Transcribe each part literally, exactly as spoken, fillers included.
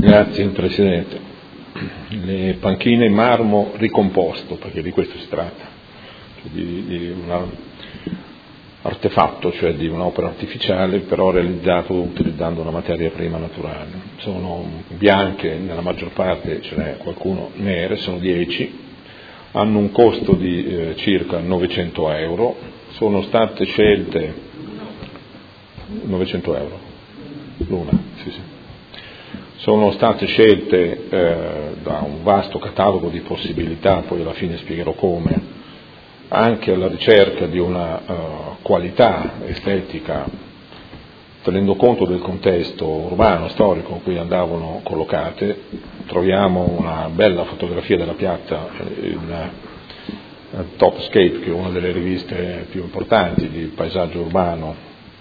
Grazie Presidente. Le panchine in marmo ricomposto, perché di questo si tratta, cioè di, di un artefatto, cioè di un'opera artificiale, però realizzato utilizzando una materia prima naturale. Sono bianche, nella maggior parte ce n'è qualcuno nere, sono dieci, hanno un costo di eh, circa novecento euro, sono state scelte novecento euro l'una, sì, sì. Sono state scelte eh, da un vasto catalogo di possibilità, poi alla fine spiegherò come, anche alla ricerca di una uh, qualità estetica, tenendo conto del contesto urbano, storico in cui andavano collocate. Troviamo una bella fotografia della piazza in uh, Topscape, che è una delle riviste più importanti di paesaggio urbano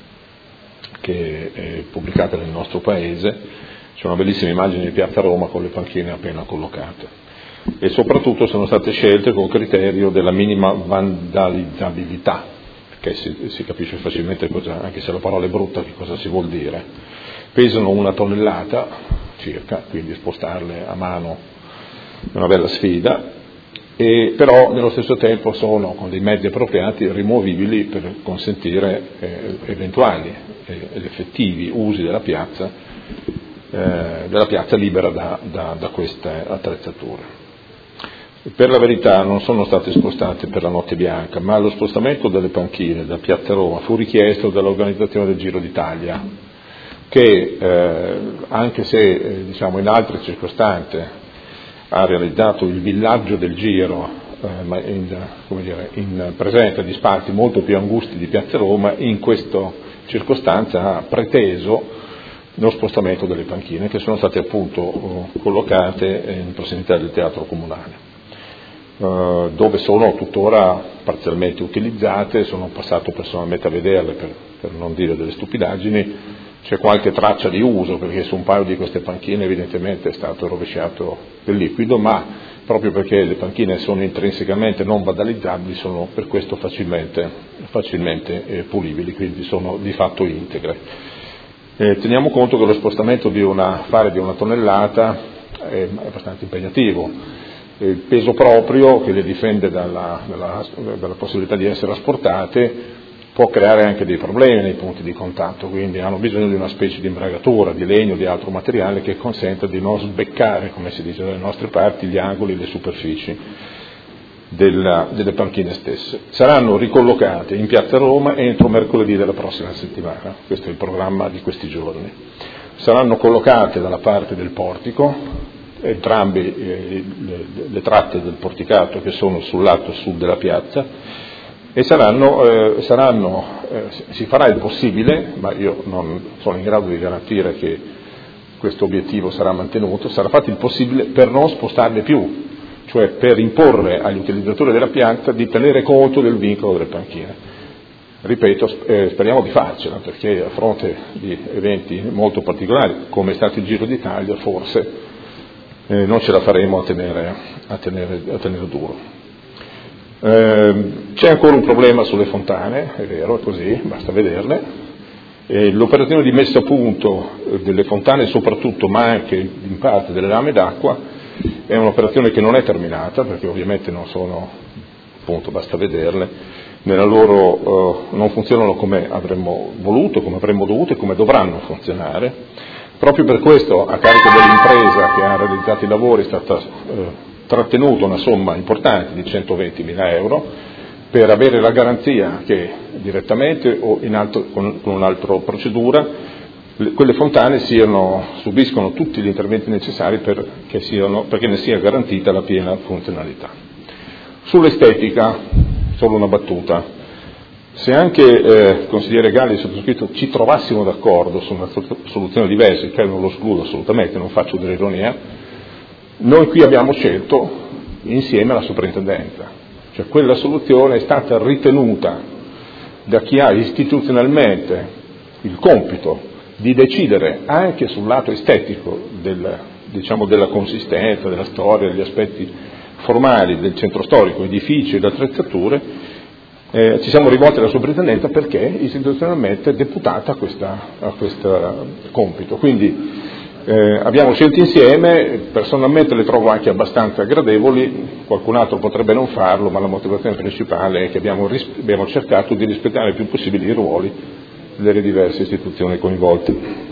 che è pubblicata nel nostro paese. C'è una bellissima immagine di Piazza Roma con le panchine appena collocate, e soprattutto sono state scelte con criterio della minima vandalizzabilità, perché si, si capisce facilmente cosa, anche se la parola è brutta, che cosa si vuol dire. Pesano una tonnellata circa, quindi spostarle a mano è una bella sfida, e però nello stesso tempo sono, con dei mezzi appropriati, rimovibili per consentire eh, eventuali eh, ed effettivi usi della piazza Eh, della piazza libera da, da, da queste attrezzature. Per la verità non sono state spostate per la notte bianca, ma lo spostamento delle panchine da Piazza Roma fu richiesto dall'organizzazione del Giro d'Italia, che eh, anche se eh, diciamo in altre circostanze ha realizzato il villaggio del Giro eh, ma in, come dire, in presenza di spazi molto più angusti di Piazza Roma, in questa circostanza ha preteso lo spostamento delle panchine, che sono state appunto collocate in prossimità del teatro comunale, dove sono tuttora parzialmente utilizzate. Sono passato personalmente a vederle per, per non dire delle stupidaggini. C'è qualche traccia di uso, perché su un paio di queste panchine evidentemente è stato rovesciato del liquido, ma proprio perché le panchine sono intrinsecamente non vandalizzabili, sono per questo facilmente, facilmente eh, pulibili, quindi sono di fatto integre. Eh, teniamo conto che lo spostamento di una fare di una tonnellata è, è abbastanza impegnativo. Eh, il peso proprio, che le difende dalla, dalla, dalla possibilità di essere asportate, può creare anche dei problemi nei punti di contatto, quindi hanno bisogno di una specie di imbragatura, di legno o di altro materiale che consenta di non sbeccare, come si dice dalle nostre parti, gli angoli e le superfici della, delle panchine stesse. Saranno ricollocate in Piazza Roma entro mercoledì della prossima settimana, questo è il programma di questi giorni. Saranno collocate dalla parte del portico, entrambe eh, le, le tratte del porticato che sono sul lato sud della piazza, e saranno, eh, saranno eh, si farà il possibile, ma io non sono in grado di garantire che questo obiettivo sarà mantenuto, sarà fatto il possibile per non spostarle più, cioè per imporre agli utilizzatori della piazza di tenere conto del vincolo delle panchine. Ripeto, eh, speriamo di farcela, perché a fronte di eventi molto particolari, come è stato il Giro d'Italia, forse eh, non ce la faremo a tenere, a tenere, a tenere duro. Eh, c'è ancora un problema sulle fontane, è vero, è così, basta vederle. Eh, l'operazione di messa a punto delle fontane soprattutto, ma anche in parte delle lame d'acqua, è un'operazione che non è terminata, perché ovviamente non sono, appunto, basta vederle, nella loro, eh, non funzionano come avremmo voluto, come avremmo dovuto e come dovranno funzionare. Proprio per questo, a carico dell'impresa che ha realizzato i lavori, è stata eh, trattenuta una somma importante di centoventimila euro per avere la garanzia che direttamente o in altro, con, con un'altra procedura quelle fontane siano, subiscono tutti gli interventi necessari perché, siano, perché ne sia garantita la piena funzionalità. Sull'estetica, solo una battuta. Se anche eh, consigliere Galli e sottoscritto ci trovassimo d'accordo su una soluzione diversa, che non lo escludo assolutamente, non faccio dell'ironia, noi qui abbiamo scelto insieme alla soprintendenza, cioè quella soluzione è stata ritenuta da chi ha istituzionalmente il compito di decidere anche sul lato estetico del, diciamo, della consistenza, della storia, degli aspetti formali del centro storico, edifici ed attrezzature. Eh, ci siamo rivolti alla soprintendenza perché istituzionalmente è deputata a questo compito. Quindi Eh, abbiamo scelto insieme, personalmente le trovo anche abbastanza gradevoli, qualcun altro potrebbe non farlo, ma la motivazione principale è che abbiamo, ris- abbiamo cercato di rispettare il più possibile i ruoli delle diverse istituzioni coinvolte.